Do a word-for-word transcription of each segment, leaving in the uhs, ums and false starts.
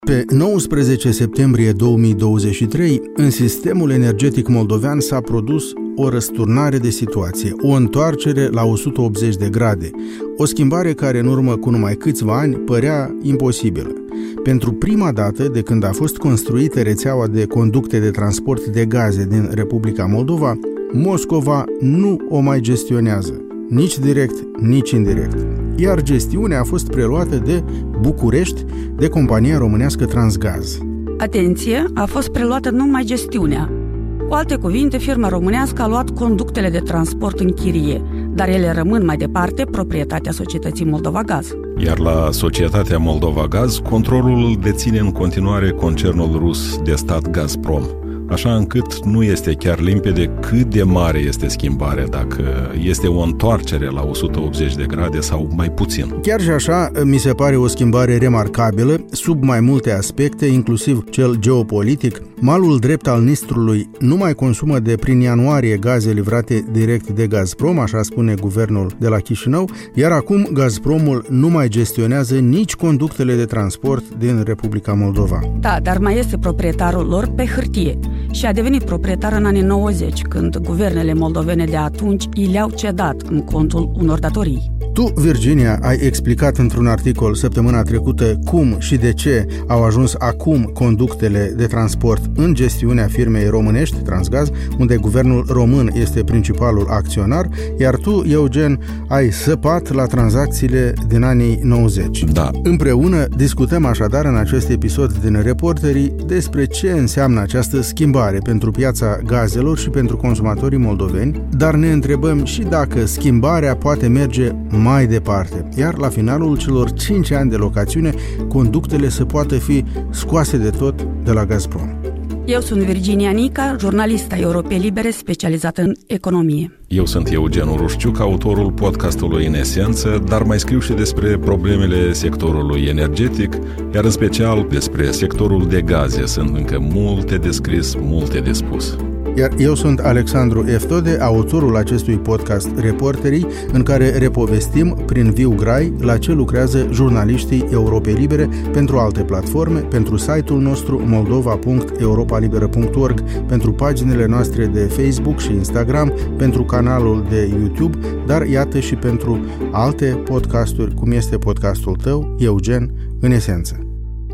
Pe nouăsprezece septembrie două mii douăzeci și trei, în sistemul energetic moldovean s-a produs o răsturnare de situație, o întoarcere la o sută optzeci de grade, o schimbare care în urmă cu numai câțiva ani părea imposibilă. Pentru prima dată de când a fost construită rețeaua de conducte de transport de gaze din Republica Moldova, Moscova nu o mai gestionează, nici direct, nici indirect. Iar gestiunea a fost preluată de București, de compania românească Transgaz. Atenție, a fost preluată numai gestiunea. Cu alte cuvinte, firma românească a luat conductele de transport în chirie, dar ele rămân mai departe proprietatea societății Moldova Gaz. Iar la societatea Moldova Gaz, controlul îl deține în continuare concernul rus de stat Gazprom, așa încât nu este chiar limpede cât de mare este schimbarea, dacă este o întoarcere la o sută optzeci de grade sau mai puțin. Chiar și așa, mi se pare o schimbare remarcabilă, sub mai multe aspecte, inclusiv cel geopolitic. Malul drept al Nistrului nu mai consumă de prin ianuarie gaze livrate direct de Gazprom, așa spune guvernul de la Chișinău, iar acum Gazpromul nu mai gestionează nici conductele de transport din Republica Moldova. Da, dar mai este proprietarul lor pe hârtie și a devenit proprietar în anii nouăzeci, când guvernele moldovene de atunci i le-au cedat în contul unor datorii. Tu, Virginia, ai explicat într-un articol săptămâna trecută cum și de ce au ajuns acum conductele de transport în gestiunea firmei românești, Transgaz, unde guvernul român este principalul acționar, iar tu, Eugen, ai săpat la tranzacțiile din anii nouăzeci. Da. Împreună discutăm așadar în acest episod din Reporterii despre ce înseamnă această schimbare pentru piața gazelor și pentru consumatorii moldoveni, dar ne întrebăm și dacă schimbarea poate merge mai departe, iar la finalul celor cinci ani de locațiune, conductele să poată fi scoase de tot de la Gazprom. Eu sunt Virginia Nica, jurnalistă a Europei Libere specializată în economie. Eu sunt Eugen Urușciuc, autorul podcastului În Esență, dar mai scriu și despre problemele sectorului energetic, iar în special despre sectorul de gaze. Sunt încă multe de scris, multe de spus. Iar eu sunt Alexandru Eftode, autorul acestui podcast Reporterii, în care repovestim prin viu grai la ce lucrează jurnaliștii Europei Libere pentru alte platforme, pentru site-ul nostru moldova punct europa liberă punct org, pentru paginile noastre de Facebook și Instagram, pentru canalul de YouTube, dar iată și pentru alte podcasturi, cum este podcastul tău, Eugen, În Esență.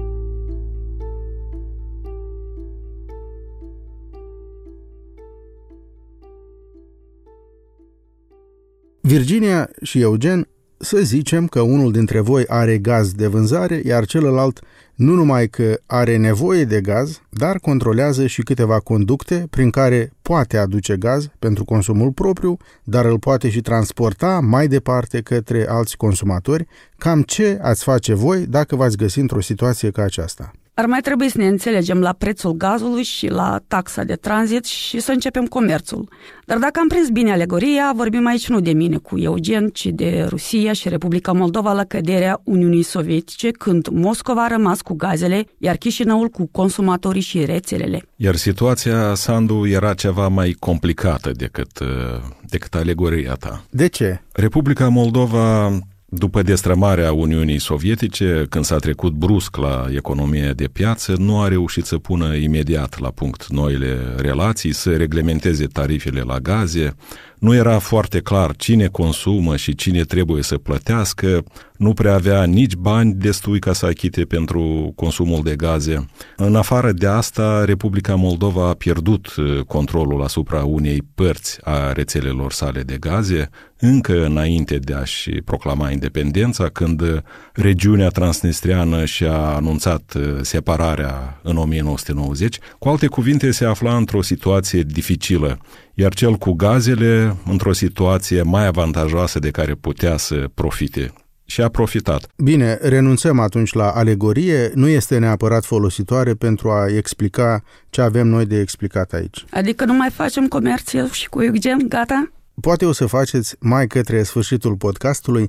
Virginia și Eugen, să zicem că unul dintre voi are gaz de vânzare, iar celălalt nu numai că are nevoie de gaz, dar controlează și câteva conducte prin care poate aduce gaz pentru consumul propriu, dar îl poate și transporta mai departe către alți consumatori. Cam ce ați face voi dacă v-ați găsi într-o situație ca aceasta? Ar mai trebui să ne înțelegem la prețul gazului și la taxa de tranzit și să începem comerțul. Dar dacă am prins bine alegoria, vorbim aici nu de mine cu Eugen, ci de Rusia și Republica Moldova la căderea Uniunii Sovietice, când Moscova a rămas cu gazele, iar Chișinăul cu consumatorii și rețelele. Iar situația, Sandu, era ceva mai complicată decât, decât alegoria ta. De ce? Republica Moldova, după destrămarea Uniunii Sovietice, când s-a trecut brusc la economie de piață, nu a reușit să pună imediat la punct noile relații, să reglementeze tarifele la gaze. Nu era foarte clar cine consumă și cine trebuie să plătească, nu prea avea nici bani destui ca să achite pentru consumul de gaze. În afară de asta, Republica Moldova a pierdut controlul asupra unei părți a rețelelor sale de gaze, încă înainte de a-și proclama independența, când regiunea transnistriană și-a anunțat separarea în o mie nouă sute nouăzeci. Cu alte cuvinte, se afla într-o situație dificilă, iar cel cu gazele într-o situație mai avantajoasă de care putea să profite. Și a profitat. Bine, renunțăm atunci la alegorie, nu este neapărat folositoare pentru a explica ce avem noi de explicat aici. Adică nu mai facem comerț și cu Eugen, gata? Poate o să faceți mai către sfârșitul podcastului,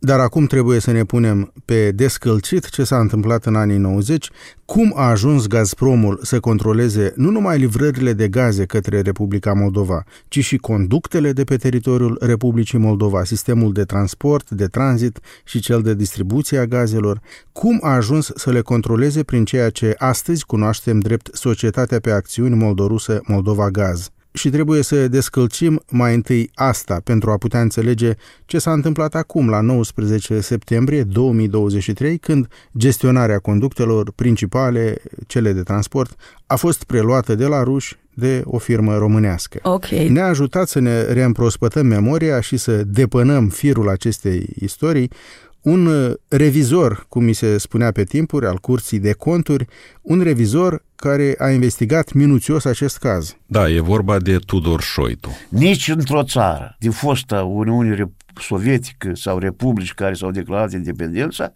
Dar acum trebuie să ne punem pe descălcit ce s-a întâmplat în anii nouăzeci, cum a ajuns Gazpromul să controleze nu numai livrările de gaze către Republica Moldova, ci și conductele de pe teritoriul Republicii Moldova, sistemul de transport, de tranzit și cel de distribuție a gazelor, cum a ajuns să le controleze prin ceea ce astăzi cunoaștem drept Societatea pe Acțiuni Moldorusă Moldova Gaz. Și trebuie să descălcim mai întâi asta pentru a putea înțelege ce s-a întâmplat acum, la nouăsprezece septembrie două mii douăzeci și trei, când gestionarea conductelor principale, cele de transport, a fost preluată de la ruși de o firmă românească. Okay. Ne-a ajutat să ne reîmprospătăm memoria și să depănăm firul acestei istorii un revizor, cum mi se spunea pe timpuri, al Curții de Conturi, un revizor care a investigat minuțios acest caz. Da, e vorba de Tudor Șoitu. Nici într-o țară din fosta Uniune Sovietică sau republici care s-au declarat independența,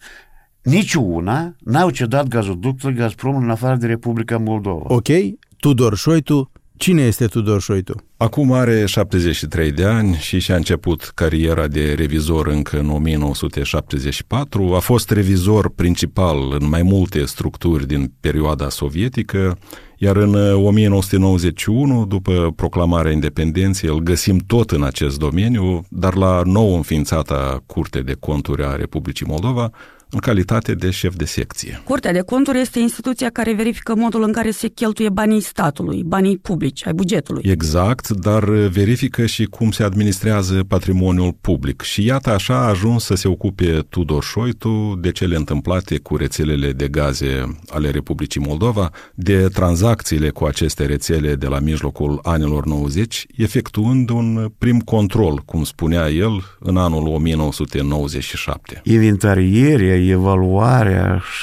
niciuna n-au cedat gazoductul Gazpromul în afară de Republica Moldova. Ok, Tudor Șoitu. Cine este Tudor Șoitu? Acum are șaptezeci și trei de ani și și-a început cariera de revizor încă în o mie nouă sute șaptezeci și patru. A fost revizor principal în mai multe structuri din perioada sovietică, iar în o mie nouă sute nouăzeci și unu, după proclamarea independenței, îl găsim tot în acest domeniu, dar la nou înființata Curte de Conturi a Republicii Moldova, în calitate de șef de secție. Curtea de Conturi este instituția care verifică modul în care se cheltuie banii statului, banii publici, ai bugetului. Exact, dar verifică și cum se administrează patrimoniul public. Și iată așa a ajuns să se ocupe Tudor Șoitu de cele întâmplate cu rețelele de gaze ale Republicii Moldova, de tranzacțiile cu aceste rețele de la mijlocul anilor nouăzeci, efectuând un prim control, cum spunea el, în anul o mie nouă sute nouăzeci și șapte. Inventarierea, evaluarea și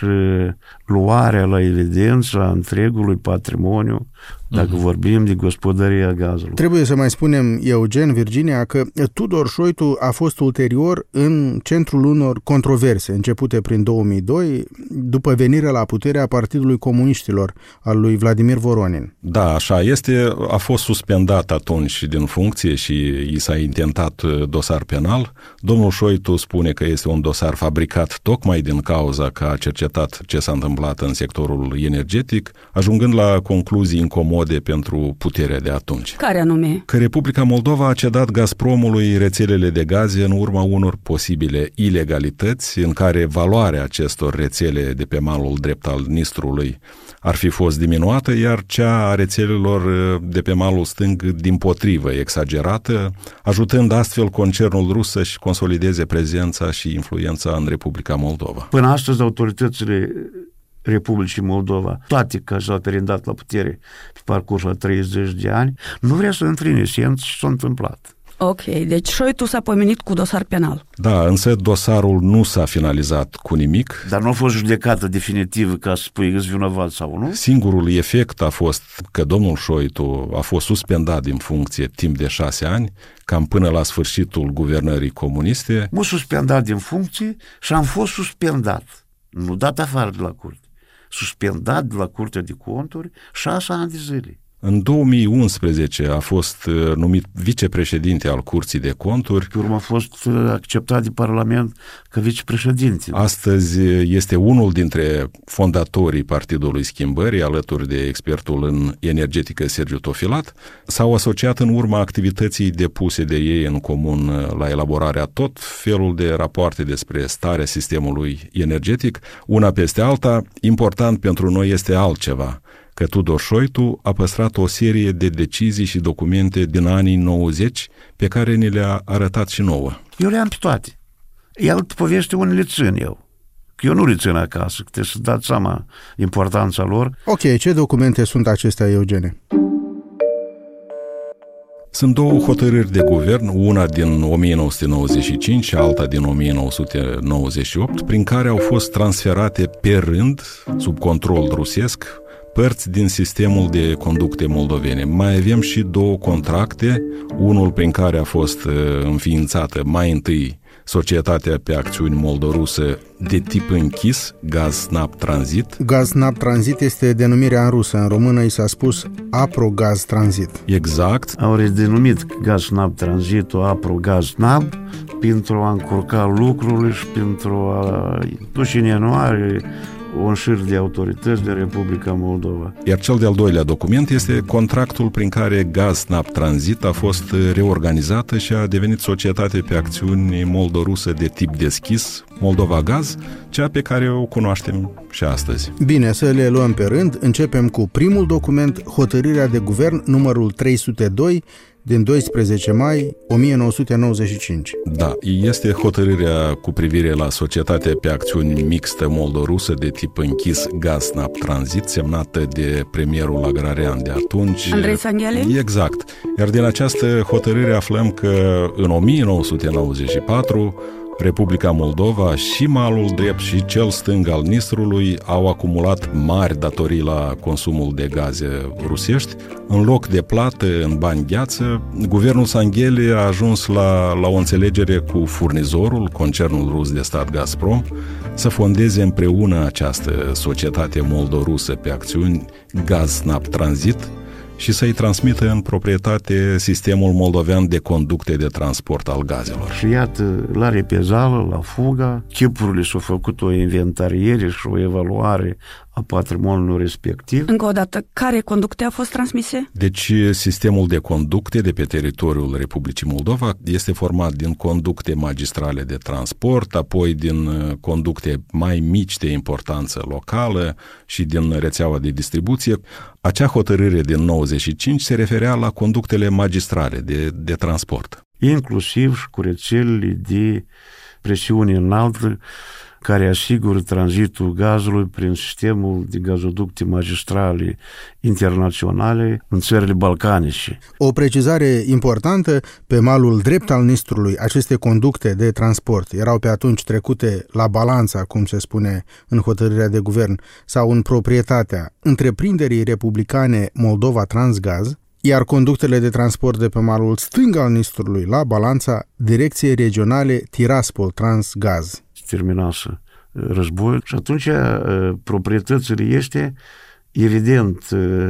luarea la evidență a întregului patrimoniu, dacă uh-huh. vorbim de gospodăria gazului. Trebuie să mai spunem, Eugen, Virginia, că Tudor Șoitu a fost ulterior în centrul unor controverse, începute prin două mii doi, după venirea la putere a Partidului Comuniștilor, al lui Vladimir Voronin. Da, așa este. A fost suspendat atunci din funcție și i s-a intentat dosar penal. Domnul Șoitu spune că este un dosar fabricat tocmai din cauza că a cercetat ce s-a întâmplat în sectorul energetic, ajungând la concluzii incomode pentru puterea de atunci. Care anume? Că Republica Moldova a cedat Gazpromului rețelele de gaze în urma unor posibile ilegalități, în care valoarea acestor rețele de pe malul drept al Nistrului ar fi fost diminuată, iar cea a rețelelor de pe malul stâng dimpotrivă exagerată, ajutând astfel concernul rus să-și consolideze prezența și influența în Republica Moldova. Până astăzi, autoritățile Republicii Moldova, toate că s-au perindat la putere pe parcursul a treizeci de ani, nu vrea să intre în esență ce s-a întâmplat. Ok, deci Șoitu s-a pomenit cu dosar penal. Da, însă dosarul nu s-a finalizat cu nimic. Dar nu a fost judecată definitivă ca să spui că-s vinovat sau nu? Singurul efect a fost că domnul Șoitu a fost suspendat din funcție timp de șase ani, cam până la sfârșitul guvernării comuniste. M-a suspendat din funcție și am fost suspendat, nu dat afară de la curte, suspendat de la Curtea de Conturi șase ani de zile. În două mii unsprezece a fost numit vicepreședinte al Curții de Conturi. Pe urmă a fost acceptat de Parlament ca vicepreședinte. Astăzi este unul dintre fondatorii Partidului Schimbării, alături de expertul în energetică Sergiu Tofilat. S-au asociat în urma activității depuse de ei în comun la elaborarea tot felul de rapoarte despre starea sistemului energetic. Una peste alta, important pentru noi este altceva, că Tudor Șoitu a păstrat o serie de decizii și documente din anii nouăzeci pe care ni le-a arătat și nouă. Eu le-am pe toate. El poveste unde le țin eu. Că eu nu le țin acasă, că trebuie să dați seama importanța lor. Ok, ce documente sunt acestea, Eugene? Sunt două hotărâri de guvern, una din o mie nouă sute nouăzeci și cinci și alta din o mie nouă sute nouăzeci și opt, prin care au fost transferate pe rând, sub control rusesc, părți din sistemul de conducte moldovene. Mai avem și două contracte, unul prin care a fost înființată mai întâi societatea pe acțiuni moldorusă de tip închis, Gazsnab Tranzit. Gazsnab Tranzit este denumirea în rusă, în română i s-a spus Aprogaz Tranzit. Exact. Au redenumit Gazsnab Tranzitul Aprogazsnab pentru a încurca lucrurile și pentru a duce în ianuarie un șir de autorități de Republica Moldova. Iar cel de-al doilea document este contractul prin care Gazsnab Tranzit a fost reorganizată și a devenit societate pe acțiuni moldorusă de tip deschis, Moldova Gaz, cea pe care o cunoaștem și astăzi. Bine, să le luăm pe rând. Începem cu primul document, hotărârea de guvern numărul trei sute doi din doisprezece mai o mie nouă sute nouăzeci și cinci. Da, este hotărârea cu privire la societatea pe acțiuni mixtă moldorusă de tip închis Gazsnab Tranzit, semnată de premierul agrarian de atunci, Andrei Sanghele. Exact. Iar din această hotărâre aflăm că în o mie nouă sute nouăzeci și patru Republica Moldova și malul drept și cel stâng al Nistrului au acumulat mari datorii la consumul de gaze rusești. În loc de plată în bani gheață, guvernul Sanghele a ajuns la, la o înțelegere cu furnizorul, concernul rus de stat Gazprom, să fondeze împreună această societate moldorusă pe acțiuni Gazsnab Tranzit și să-i transmită în proprietate sistemul moldovean de conducte de transport al gazelor. Și iată, la repezală, la fuga, chipurile s-au făcut o inventariere și o evaluare a patrimoniului respectiv. Încă o dată, care conducte au fost transmise? Deci, sistemul de conducte de pe teritoriul Republicii Moldova este format din conducte magistrale de transport, apoi din conducte mai mici de importanță locală și din rețeaua de distribuție. Acea hotărâre din nouăzeci și cinci se referea la conductele magistrale de, de transport. Inclusiv și cu rețelele de presiune înaltă care asigură tranzitul gazului prin sistemul de gazoducte magistrale internaționale în țările balcanice. O precizare importantă, pe malul drept al Nistrului, aceste conducte de transport erau pe atunci trecute la balanța, cum se spune în hotărârea de guvern, sau în proprietatea întreprinderii republicane Moldova Transgaz, iar conductele de transport de pe malul stâng al Nistrului la balanța Direcției Regionale Tiraspol Transgaz. Terminase războiul și atunci proprietățile este, evident,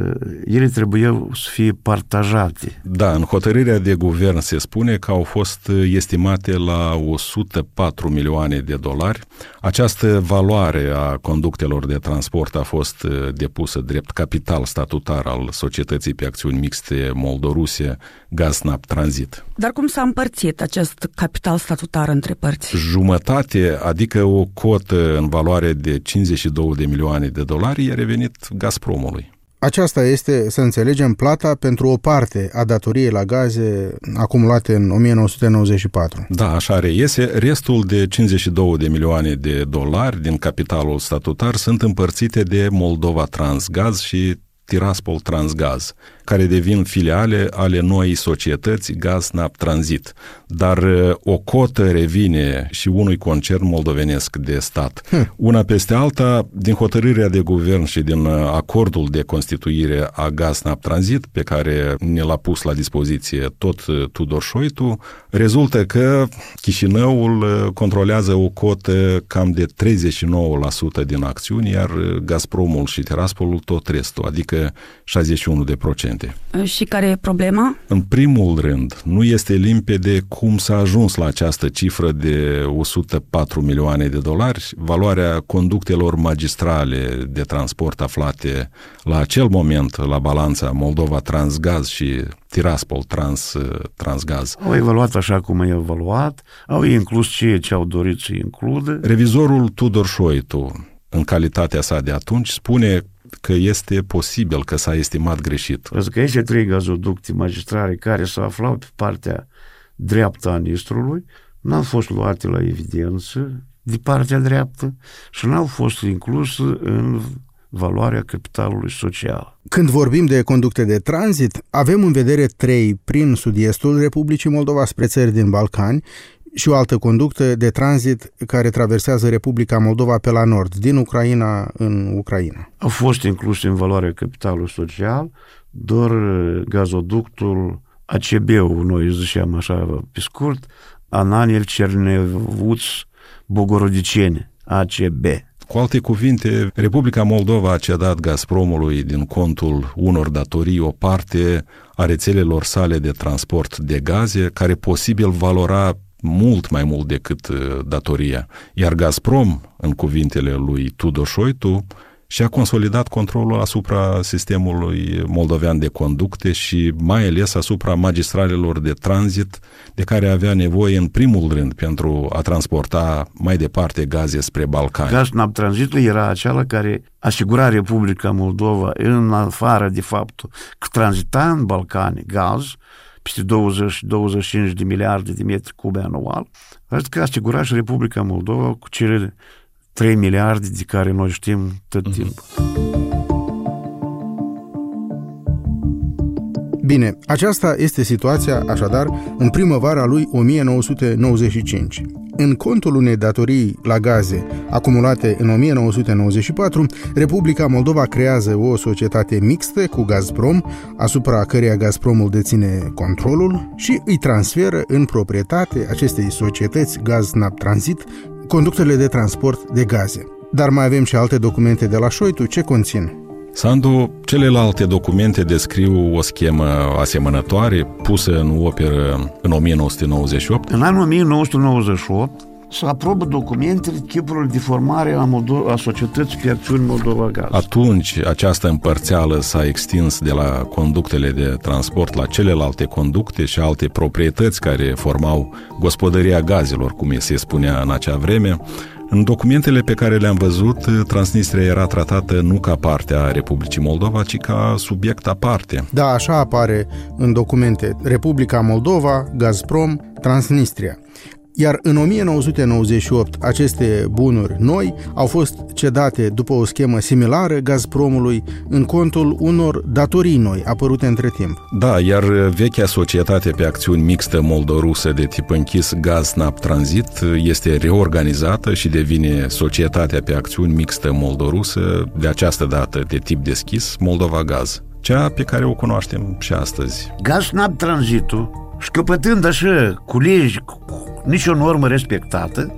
ele trebuiau să fie partajate. Da, în hotărârea de guvern se spune că au fost estimate la o sută patru milioane de dolari. Această valoare a conductelor de transport a fost depusă drept capital statutar al societății pe acțiuni mixte moldoruse Gazsnab Tranzit. Dar cum s-a împărțit acest capital statutar între părți? Jumătate, adică o cotă în valoare de cincizeci și două de milioane de dolari, i-a revenit Gazpromului. Aceasta este, să înțelegem, plata pentru o parte a datoriei la gaze acumulate în o mie nouă sute nouăzeci și patru. Da, așa reiese. Restul de cincizeci și două de milioane de dolari din capitalul statutar sunt împărțite de Moldova Transgaz și Tiraspol Transgaz, care devin filiale ale noii societăți Gazsnab Tranzit. Dar o cotă revine și unui concern moldovenesc de stat. Hm. Una peste alta, din hotărârea de guvern și din acordul de constituire a Gazsnab Tranzit, pe care ne l-a pus la dispoziție tot Tudor Șoitu, rezultă că Chișinăul controlează o cotă cam de treizeci și nouă la sută din acțiuni, iar Gazpromul și Tiraspolul tot restul, adică șaizeci și unu de procente. Și care e problema? În primul rând, nu este limpede cum s-a ajuns la această cifră de o sută patru milioane de dolari. Valoarea conductelor magistrale de transport aflate la acel moment la balanța Moldova Transgaz și Tiraspol Trans, Transgaz. Au evaluat așa cum au evaluat, au inclus ceea ce au dorit să includă. Revizorul Tudor Șoitu, în calitatea sa de atunci, spune că este posibil că s-a estimat greșit. Pentru că aceste trei gazoducte magistrale care se aflau pe partea dreaptă a Nistrului n-au fost luate la evidență de partea dreaptă și n-au fost incluse în valoarea capitalului social. Când vorbim de conducte de tranzit, avem în vedere trei prin sud-estul Republicii Moldova spre țări din Balcani și o altă conductă de tranzit care traversează Republica Moldova pe la nord, din Ucraina în Ucraina. Au fost incluse în valoarea capitalului social doar gazoductul A C B-ul, noi ziceam așa pe scurt, Ananel Cernevuț Bogorodicene, A C B. Cu alte cuvinte, Republica Moldova a cedat Gazpromului din contul unor datorii o parte a rețelelor sale de transport de gaze, care posibil valora mult mai mult decât datoria. Iar Gazprom, în cuvintele lui Tudor Șoitu, și-a consolidat controlul asupra sistemului moldovean de conducte și mai ales asupra magistralelor de tranzit de care avea nevoie în primul rând pentru a transporta mai departe gaze spre Balcani. Gaznap tranzitul era acela care asigura Republica Moldova, în afară de faptul că tranzita în Balcani gaz peste douăzeci douăzeci și cinci de miliarde de metri cube anual, că asigura și Republica Moldova cu cele trei miliarde de care noi știm tot timpul. Bine, aceasta este situația, așadar, în primăvara lui o mie nouă sute nouăzeci și cinci. În contul unei datorii la gaze acumulate în o mie nouă sute nouăzeci și patru, Republica Moldova creează o societate mixtă cu Gazprom, asupra căreia Gazpromul deține controlul și îi transferă în proprietate acestei societăți Gaznap Tranzit conductele de transport de gaze. Dar mai avem și alte documente de la Șoitu. Ce conțin? Sandu, celelalte documente descriu o schemă asemănătoare pusă în operă în o mie nouă sute nouăzeci și opt. În anul o mie nouă sute nouăzeci și opt se aprobă documentele chipurilor de formare a, Moldo- a societății pe acțiuni Moldova Gaz. Atunci, această împărțeală s-a extins de la conductele de transport la celelalte conducte și alte proprietăți care formau gospodăria gazelor, cum se spunea în acea vreme. În documentele pe care le-am văzut, Transnistria era tratată nu ca parte a Republicii Moldova, ci ca subiect aparte. Da, așa apare în documente: Republica Moldova, Gazprom, Transnistria. Iar în o mie nouă sute nouăzeci și opt aceste bunuri noi au fost cedate după o schemă similară Gazpromului în contul unor datorii noi apărute între timp. Da, iar vechea societate pe acțiuni mixtă moldo-rusă de tip închis Gaznap Tranzit este reorganizată și devine societatea pe acțiuni mixtă moldo-rusă, de această dată de tip deschis, Moldova Gaz, cea pe care o cunoaștem și astăzi. Gaznap Tranzitul, scăpătând așa cu legi, cu nicio normă respectată,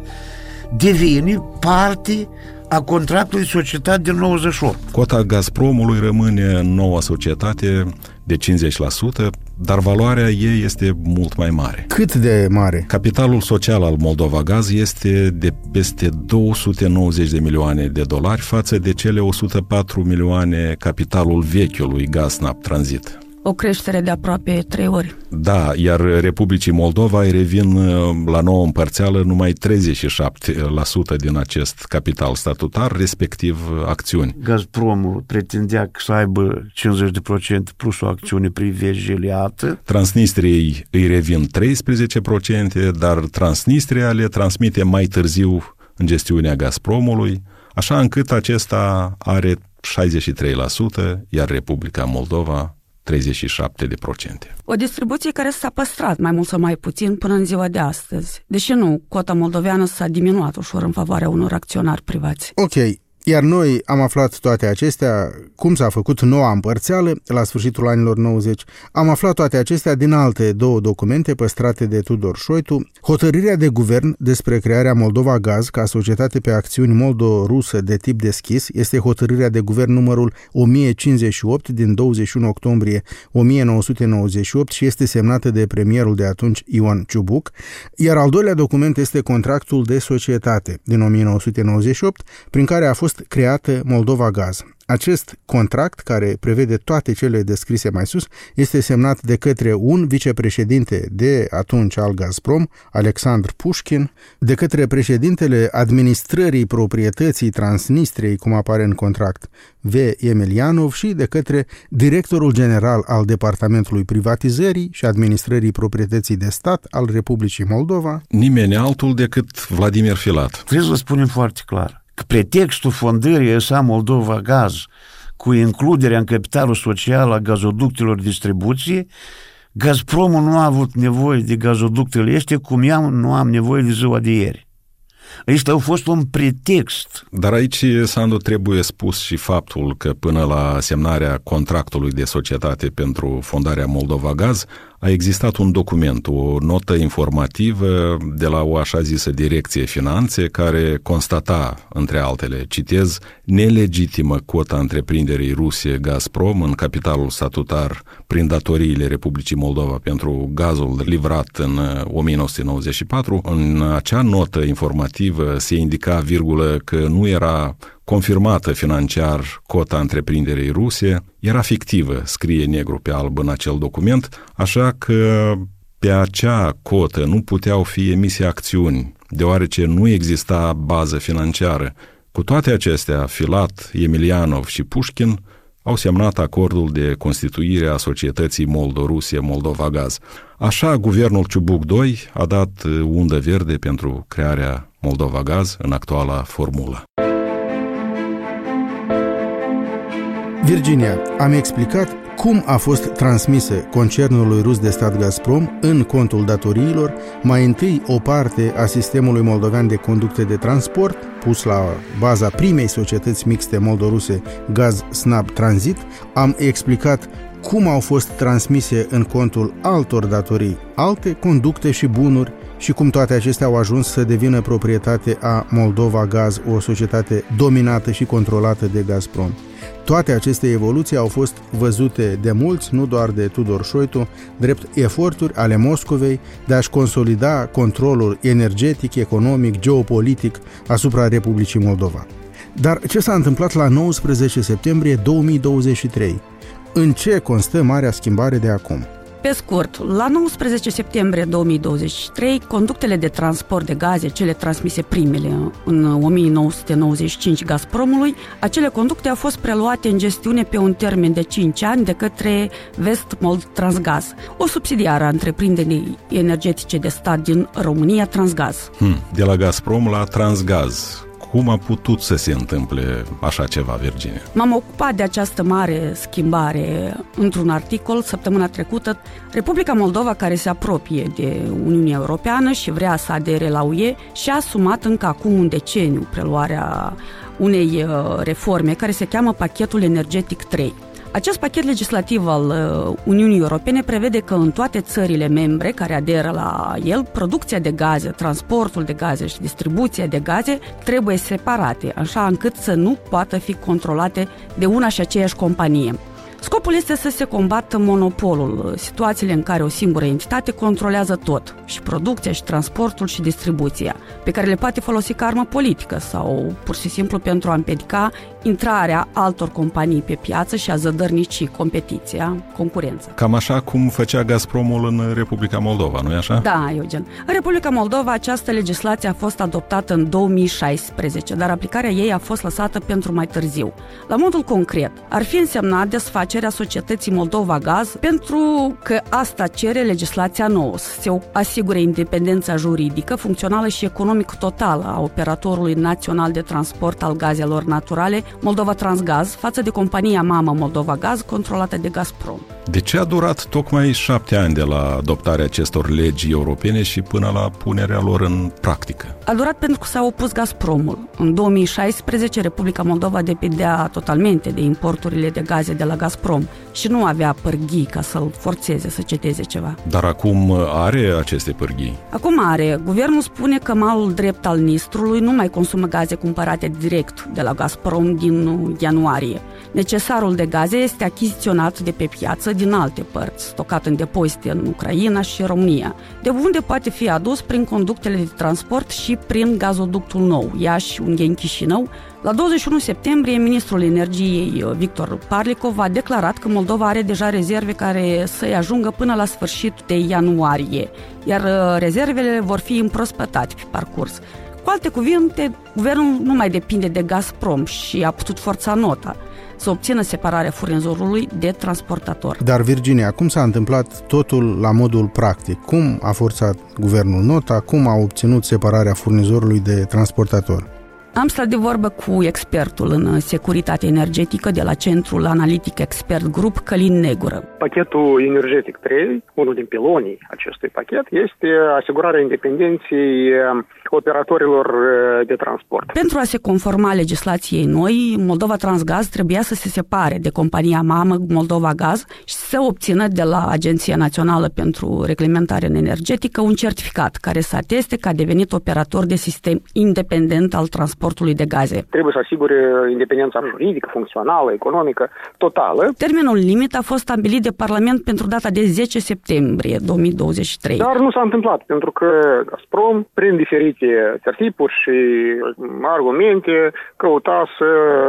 devine parte a contractului de societate din nouăzeci și opt. Cota Gazpromului rămâne în noua societate de cincizeci la sută, dar valoarea ei este mult mai mare. Cât de mare? Capitalul social al Moldova Gaz este de peste două sute nouăzeci de milioane de dolari față de cele o sută patru milioane capitalul vechiului Gaznap Tranzit. O creștere de aproape trei ori. Da, iar Republicii Moldova îi revin la nouă împărțeală numai treizeci și șapte la sută din acest capital statutar, respectiv acțiuni. Gazpromul pretindea să aibă cincizeci la sută plus o acțiune privilegiată. Transnistriei îi revin treisprezece la sută, dar Transnistria le transmite mai târziu în gestiunea Gazpromului, așa încât acesta are șaizeci și trei la sută, iar Republica Moldova treizeci și șapte la sută. O distribuție care s-a păstrat mai mult sau mai puțin până în ziua de astăzi, deși nu, cota moldoveană s-a diminuat ușor în favoarea unor acționari privați. Ok, iar noi am aflat toate acestea, cum s-a făcut noua împărțeală la sfârșitul anilor nouăzeci. Am aflat toate acestea din alte două documente păstrate de Tudor Șoitu: hotărârea de guvern despre crearea Moldova Gaz ca societate pe acțiuni moldo-rusă de tip deschis este hotărârea de guvern numărul o mie cincizeci și opt din douăzeci și unu octombrie o mie nouă sute nouăzeci și opt și este semnată de premierul de atunci Ion Ciubuc, iar al doilea document este contractul de societate din o mie nouă sute nouăzeci și opt, prin care a fost creată Moldova Gaz. Acest contract, care prevede toate cele descrise mai sus, este semnat de către un vicepreședinte de atunci al Gazprom, Alexandru Pușkin, de către președintele administrării proprietății Transnistriei, cum apare în contract, V. Emelianov, și de către directorul general al Departamentului Privatizării și Administrării Proprietății de Stat al Republicii Moldova. Nimeni altul decât Vladimir Filat. Trebuie să vă spunem foarte clar că pretextul fondării E S A Moldova Gaz cu includerea în capitalul social a gazoductelor distribuție, Gazpromul nu a avut nevoie de gazoductele astea cum eu nu am nevoie de ziua de ieri. Ăsta a fost un pretext. Dar aici, Sandu, trebuie spus și faptul că până la semnarea contractului de societate pentru fondarea Moldova Gaz, a existat un document, o notă informativă de la o așa zisă Direcție Finanțe, care constata, între altele, citez, nelegitimă cota întreprinderii rusie Gazprom în capitalul statutar prin datoriile Republicii Moldova pentru gazul livrat în o mie nouă sute nouăzeci și patru. În acea notă informativă se indica, virgulă, că nu era confirmată financiar cota întreprinderii ruse, era fictivă, scrie negru pe alb în acel document, așa că pe acea cotă nu puteau fi emise acțiuni, deoarece nu exista bază financiară. Cu toate acestea, Filat, Emilianov și Pușkin au semnat acordul de constituire a societății Moldorusie Moldova Gaz. Așa, guvernul Ciubuc doi a dat undă verde pentru crearea Moldova Gaz în actuala formulă. Virginia, am explicat cum a fost transmisă concernului rus de stat Gazprom în contul datoriilor mai întâi o parte a sistemului moldovean de conducte de transport, pus la baza primei societăți mixte moldoruse Gaz Snab Transit. Am explicat cum au fost transmise în contul altor datorii alte conducte și bunuri și cum toate acestea au ajuns să devină proprietate a Moldova Gaz, o societate dominată și controlată de Gazprom. Toate aceste evoluții au fost văzute de mulți, nu doar de Tudor Șoitu, drept eforturi ale Moscovei de a-și consolida controlul energetic, economic, geopolitic asupra Republicii Moldova. Dar ce s-a întâmplat la nouăsprezece septembrie două mii douăzeci și trei? În ce constă marea schimbare de acum? Pe scurt, la nouăsprezece septembrie două mii douăzeci și trei, conductele de transport de gaze, cele transmise primele în o mie nouă sute nouăzeci și cinci Gazpromului, acele conducte au fost preluate în gestiune pe un termen de cinci ani de către Vestmold Transgaz, o subsidiară a întreprinderii energetice de stat din România, Transgaz. Hmm, de la Gazprom la Transgaz. Cum a putut să se întâmple așa ceva, Virginia? M-am ocupat de această mare schimbare într-un articol săptămâna trecută. Republica Moldova, care se apropie de Uniunea Europeană și vrea să adere la U E, și-a asumat încă acum un deceniu preluarea unei reforme care se cheamă Pachetul Energetic trei. Acest pachet legislativ al Uniunii Europene prevede că în toate țările membre care aderă la el, producția de gaze, transportul de gaze și distribuția de gaze trebuie separate, așa încât să nu poată fi controlate de una și aceeași companie. Scopul este să se combată monopolul, situațiile în care o singură entitate controlează tot, și producția, și transportul, și distribuția, pe care le poate folosi ca armă politică sau pur și simplu pentru a împiedica intrarea altor companii pe piață și a zădărnici competiția, concurența. Cam așa cum făcea Gazpromul în Republica Moldova, nu-i așa? Da, Eugen. În Republica Moldova această legislație a fost adoptată în două mii șaisprezece, dar aplicarea ei a fost lăsată pentru mai târziu. La modul concret, ar fi însemnat desfacerea societății Moldova Gaz, pentru că asta cere legislația nouă, să se asigure independența juridică, funcțională și economic totală a operatorului național de transport al gazelor naturale Moldova Transgaz față de compania mamă Moldova Gaz, controlată de Gazprom. De ce a durat tocmai șapte ani de la adoptarea acestor legi europene și până la punerea lor în practică? A durat pentru că s-a opus Gazpromul. În două mii șaisprezece, Republica Moldova depindea totalmente de importurile de gaze de la Gazprom și nu avea pârghii ca să-l forțeze să cedeze ceva. Dar acum are aceste pârghii? Acum are. Guvernul spune că malul drept al Nistrului nu mai consumă gaze cumpărate direct de la Gazprom din ianuarie. Necesarul de gaze este achiziționat de pe piață din alte părți, stocat în depozite în Ucraina și România, de unde poate fi adus prin conductele de transport și prin gazoductul nou, Iași-Ungheni-Chișinău. La douăzeci și unu septembrie, ministrul energiei Victor Parlikov a declarat că Moldova are deja rezerve care să-i ajungă până la sfârșitul de ianuarie, iar rezervele vor fi împrospătate pe parcurs. Cu alte cuvinte, guvernul nu mai depinde de Gazprom și a putut forța nota să obțină separarea furnizorului de transportator. Dar, Virginia, cum s-a întâmplat totul la modul practic? Cum a forțat guvernul nota? Cum a obținut separarea furnizorului de transportator? Am stat de vorbă cu expertul în securitate energetică de la Centrul Analitic Expert Group, Călin Negură. Pachetul energetic trei, unul din pilonii acestui pachet, este asigurarea independenței operatorilor de transport. Pentru a se conforma legislației noi, Moldova Transgaz trebuia să se separe de compania mamă Moldova Gaz și să obțină de la Agenția Națională pentru Reglementare Energetică un certificat care să ateste că a devenit operator de sistem independent al transportului de gaze. Trebuie să asigure independența juridică, funcțională, economică, totală. Termenul limit a fost stabilit de Parlament pentru data de zece septembrie două mii douăzeci și trei. Dar nu s-a întâmplat, pentru că Gazprom, prin diferite tertipuri și argumente, căuta să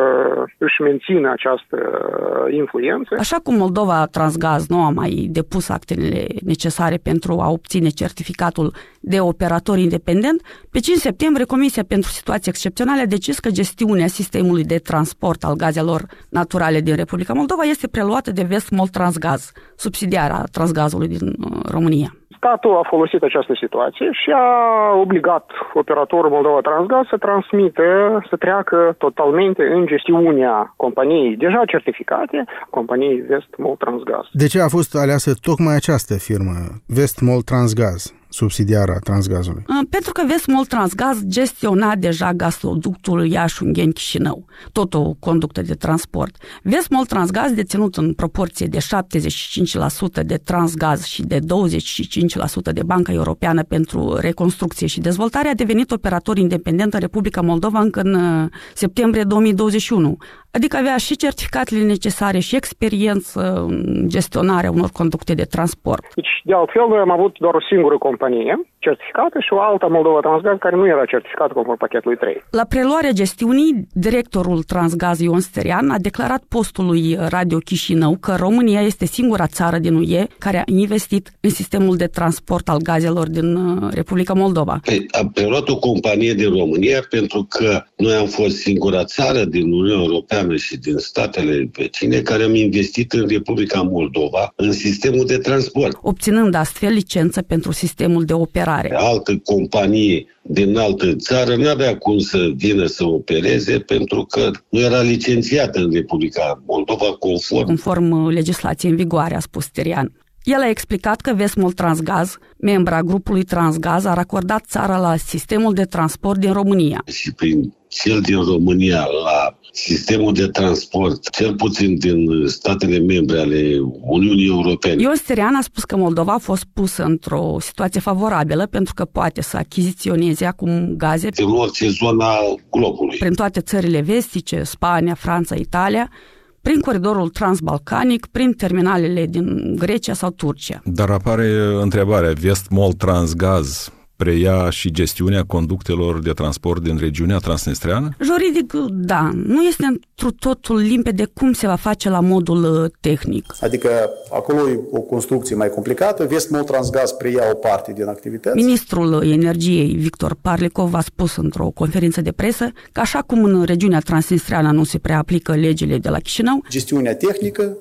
își mențină această influență. Așa cum Moldova Transgaz nu a mai depus actele necesare pentru a obține certificatul de operator independent, pe cinci septembrie Comisia pentru Situații Excepționale a decis că gestiunea sistemului de transport al gazelor naturale din Republica Moldova este preluată de Vestmol Transgaz, subsidiara Transgazului din România. Statul a folosit această situație și a obligat operatorul Moldova Transgaz să transmită, să treacă totalmente în gestiunea companiei deja certificate, companiei Vestmol Transgaz. De ce a fost aleasă tocmai această firmă, Vestmol Transgaz, subsidiara Transgazului? Pentru că Vestmol Transgaz gestiona deja gazoductul Iași-Ungheni-Chișinău, tot o conductă de transport. Vestmol Transgaz, deținut în proporție de șaptezeci și cinci la sută de Transgaz și de douăzeci și cinci la sută de Banca Europeană pentru Reconstrucție și Dezvoltare, a devenit operator independent în Republica Moldova încă în septembrie două mii douăzeci și unu. Adică avea și certificatele necesare și experiență în gestionarea unor conducte de transport. Deci, de altfel, noi am avut doar o singură companie certificată și o altă Moldova Transgaz care nu era certificată conform pachetului trei. La preluarea gestiunii, directorul Transgaz Ion Sterian a declarat postului Radio Chișinău că România este singura țară din U E care a investit în sistemul de transport al gazelor din Republica Moldova. Păi, am preluat o companie din România pentru că noi am fost singura țară din Uniunea Europeană și din statele vecine care am investit în Republica Moldova în sistemul de transport. Obținând astfel licență pentru sistemul de operare. Altă companie din altă țară nu avea cum să vină să opereze pentru că nu era licențiată în Republica Moldova conform. Conform legislației în vigoare, a spus Sterian. El a explicat că Vestmol Transgaz, membra grupului Transgaz, a racordat țara la sistemul de transport din România. Și prin cel din România la sistemul de transport, cel puțin din statele membre ale Uniunii Europene. Ion Sterian a spus că Moldova a fost pusă într-o situație favorabilă pentru că poate să achiziționeze acum gaze în orice zonă a globului. Prin toate țările vestice, Spania, Franța, Italia, prin coridorul transbalcanic, prin terminalele din Grecia sau Turcia. Dar apare întrebarea, Vestmol Transgaz preia și gestiunea conductelor de transport din regiunea transnistreană? Juridic, da. Nu este întru totul limpede cum se va face la modul tehnic. Adică acolo e o construcție mai complicată, Vestmol Transgaz preia o parte din activități. Ministrul Energiei, Victor Parlikov, a spus într-o conferință de presă că așa cum în regiunea transnistreană nu se prea aplică legile de la Chișinău, gestiunea tehnică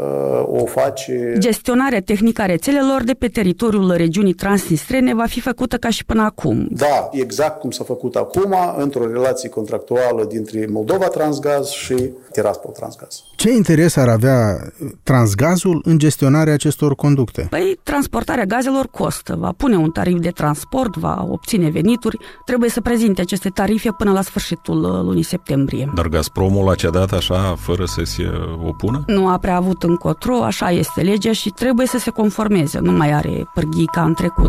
o face... Gestionarea tehnică a rețelelor de pe teritoriul regiunii transnistrene va fi făcută ca și până acum. Da, exact cum s-a făcut acum, într-o relație contractuală dintre Moldova Transgaz și Tiraspol Transgaz. Ce interes ar avea Transgazul în gestionarea acestor conducte? Păi, transportarea gazelor costă, va pune un tarif de transport, va obține venituri, trebuie să prezinte aceste tarife până la sfârșitul lunii septembrie. Dar Gazpromul a cedat așa, fără să se opună? Nu a prea avut încotro, așa este legea și trebuie să se conformeze, nu mai are pârghii ca în trecut.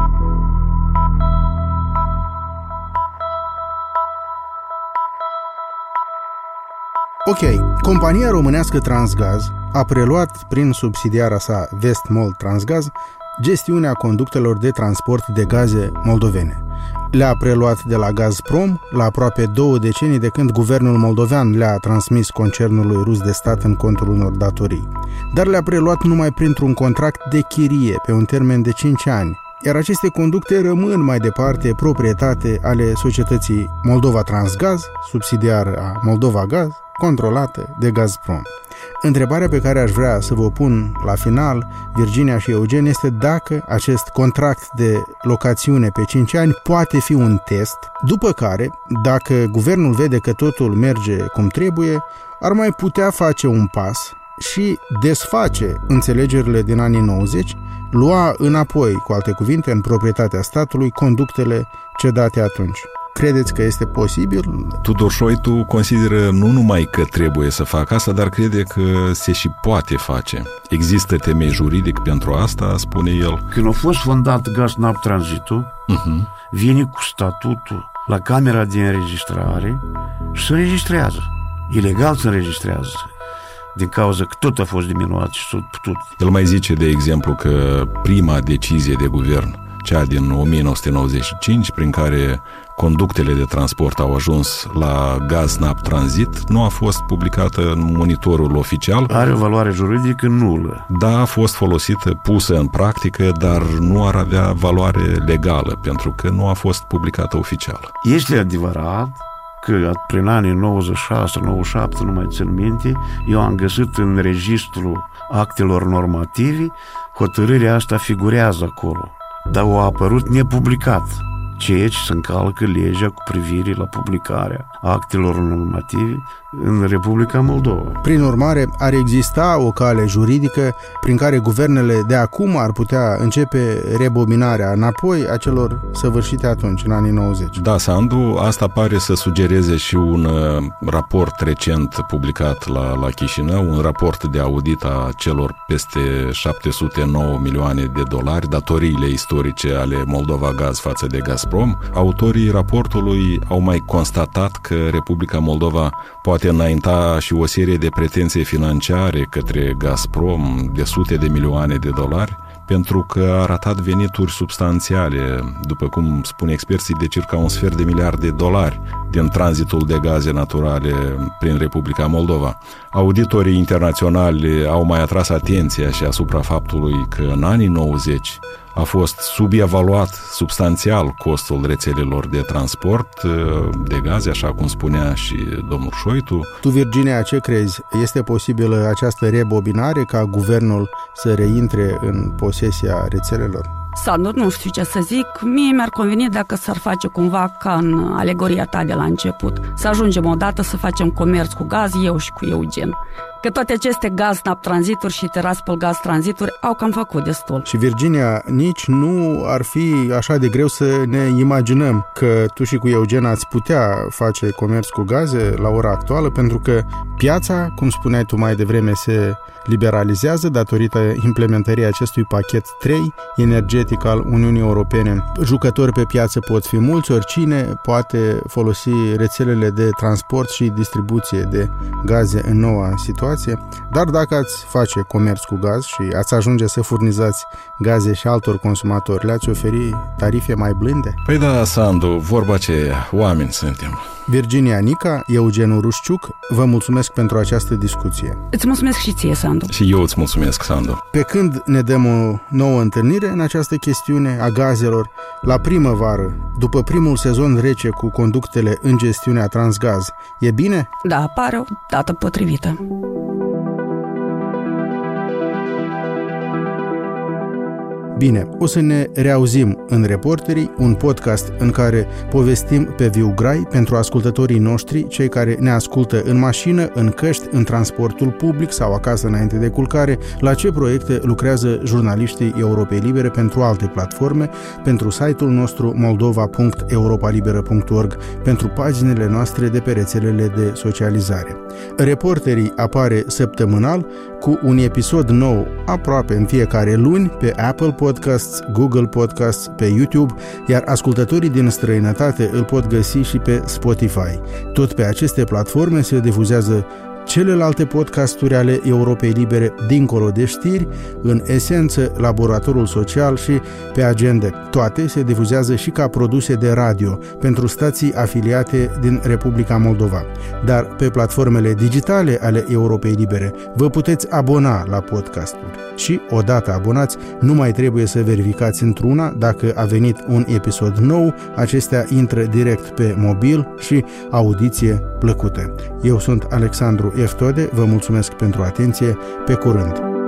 Ok, compania românească Transgaz a preluat prin subsidiara sa Vestmol Transgaz gestiunea conductelor de transport de gaze moldovene. Le-a preluat de la Gazprom la aproape două decenii de când guvernul moldovean le-a transmis concernului rus de stat în contul unor datorii. Dar le-a preluat numai printr-un contract de chirie pe un termen de cinci ani, iar aceste conducte rămân mai departe proprietate ale societății Moldova Transgaz, subsidiară a Moldova Gaz, controlată de Gazprom. Întrebarea pe care aș vrea să vă pun la final, Virginia și Eugen, este dacă acest contract de locațiune pe cinci ani poate fi un test, după care, dacă guvernul vede că totul merge cum trebuie, ar mai putea face un pas și desface înțelegerile din anii nouăzeci, lua înapoi, cu alte cuvinte, în proprietatea statului, conductele cedate atunci. Credeți că este posibil? Tudor Șoitu consideră nu numai că trebuie să facă asta, dar crede că se și poate face. Există temei juridic pentru asta, spune el. Când a fost fondat Gaz-Nap Tranzitul, uh-huh. vine cu statutul la camera de înregistrare și se înregistrează. Ilegal se înregistrează, din cauza că tot a fost diminuat și tot putut. El mai zice, de exemplu, că prima decizie de guvern, cea din o mie nouă sute nouăzeci și cinci, prin care conductele de transport au ajuns la Gaz-Nap Tranzit, nu a fost publicată în monitorul oficial. Are o valoare juridică nulă. Da, a fost folosită, pusă în practică, dar nu ar avea valoare legală, pentru că nu a fost publicată oficial. Este adevărat că prin anii nouăzeci și șase nouăzeci și șapte, nu mai țin minte, eu am găsit în registrul actelor normative, hotărârea asta figurează acolo, dar a apărut nepublicat, ceea ce se încalcă legea cu privire la publicarea actelor normative în Republica Moldova. Prin urmare, ar exista o cale juridică prin care guvernele de acum ar putea începe rebobinarea înapoi a celor săvârșite atunci, în anii nouăzeci. Da, Sandu, asta pare să sugereze și un uh, raport recent publicat la, la Chișinău, un raport de audit a celor peste șapte sute nouă milioane de dolari, datoriile istorice ale Moldova Gaz față de Gazprom. Autorii raportului au mai constatat că Republica Moldova poate înainta și o serie de pretenții financiare către Gazprom de sute de milioane de dolari, pentru că a ratat venituri substanțiale, după cum spun experții, de circa un sfert de miliard de dolari din tranzitul de gaze naturale prin Republica Moldova. Auditorii internaționali au mai atras atenția și asupra faptului că în anii nouăzeci a fost subevaluat substanțial costul rețelelor de transport de gaze, așa cum spunea și domnul Șoitu. Tu, Virginia, ce crezi? Este posibilă această rebobinare ca guvernul să reintre în posesia rețelelor? Sandu, nu știu ce să zic, mie mi-ar conveni dacă s-ar face cumva ca în alegoria ta de la început. Să ajungem odată să facem comerț cu gaz, eu și cu Eugen. Că toate aceste Gaz-Nap Tranzituri și Tiraspol Gaz Tranzituri au cam făcut destul. Și, Virginia, nici nu ar fi așa de greu să ne imaginăm că tu și cu Eugen ați putea face comerț cu gaze la ora actuală, pentru că piața, cum spuneai tu mai devreme, se liberalizează datorită implementării acestui pachet trei energetic al Uniunii Europene. Jucători pe piață pot fi mulți, oricine poate folosi rețelele de transport și distribuție de gaze în noua situație, dar dacă ați face comerț cu gaz și ați ajunge să furnizați gaze și altor consumatori, le-ați oferi tarife mai blânde? Păi da, Sandu, vorba aceea, oameni suntem. Virginia Nica, Eugen Rușciuc, vă mulțumesc pentru această discuție. Îți mulțumesc și ție, Sandu. Și eu îți mulțumesc, Sandu. Pe când ne dăm o nouă întâlnire în această chestiune a gazelor, la primăvară, după primul sezon rece cu conductele în gestiunea Transgaz, e bine? Da, pare o dată potrivită. Bine, o să ne reauzim în Reporterii, un podcast în care povestim pe viu grai pentru ascultătorii noștri, cei care ne ascultă în mașină, în căști, în transportul public sau acasă înainte de culcare, la ce proiecte lucrează jurnaliștii Europei Libere pentru alte platforme, pentru site-ul nostru moldova punct europalibera punct org, pentru paginile noastre de pe rețelele de socializare. Reporterii apare săptămânal cu un episod nou aproape în fiecare luni pe Apple Podcasts, Google Podcasts, pe YouTube, iar ascultătorii din străinătate îl pot găsi și pe Spotify. Tot pe aceste platforme se difuzează celelalte podcasturi ale Europei Libere, dincolo de știri, în esență, Laboratorul Social și Pe Agenda. Toate se difuzează și ca produse de radio pentru stații afiliate din Republica Moldova. Dar pe platformele digitale ale Europei Libere vă puteți abona la podcasturi. Și, odată abonați, nu mai trebuie să verificați într-una dacă a venit un episod nou, acestea intră direct pe mobil și audiție plăcută. Eu sunt Alexandru Eftode, vă mulțumesc pentru atenție, pe curând!